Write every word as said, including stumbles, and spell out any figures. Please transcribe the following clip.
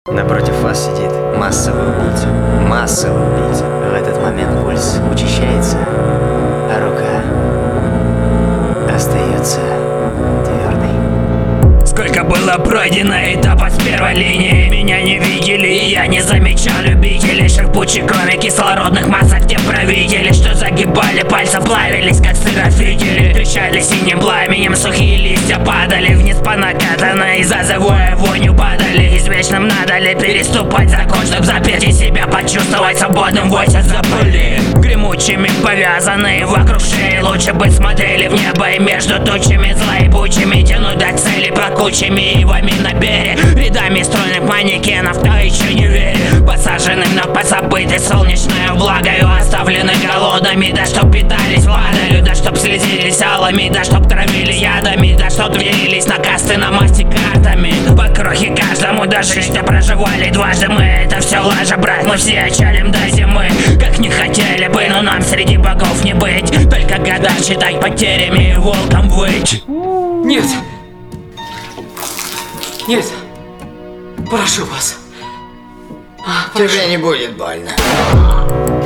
Напротив вас сидит массовый убийца. Массовый убийца. В этот момент пульс учащается, а рука остается твердой. Сколько было пройдено этапов с первой линии. Меня не видели, и я не замечал любителей шерпучей крови, кислородных масок. Те правители, что загибали пальцы, плавились как сырофители. Трещали синим пламенем, сухие листья падали вниз по накатанной, за завоя вонью падали. Извечным надо ли переступать закон, чтоб запереть и себя почувствовать свободным, войся за пыли. Гремучими повязанные вокруг шеи, лучше бы смотрели в небо, и между тучами злоебучими тянуть до цели плакучими ивами на берег. Рядами стройных манекенов, кто еще не верит, посажены вновь позабыты солнечной влагою, оставлены голодными, да чтоб питались ладолью, да чтоб слезились алами, да чтоб травили ядами, да чтоб делились на касты, на масти картами. По крохе каждому даже что проживали дважды мы, это все лажа, брат, мы все отчалим до зимы. Как не хотели бы, но нам среди богов не быть, только года считать потерями и волком выть. Нет! Нет! Прошу вас. Тебе не будет больно.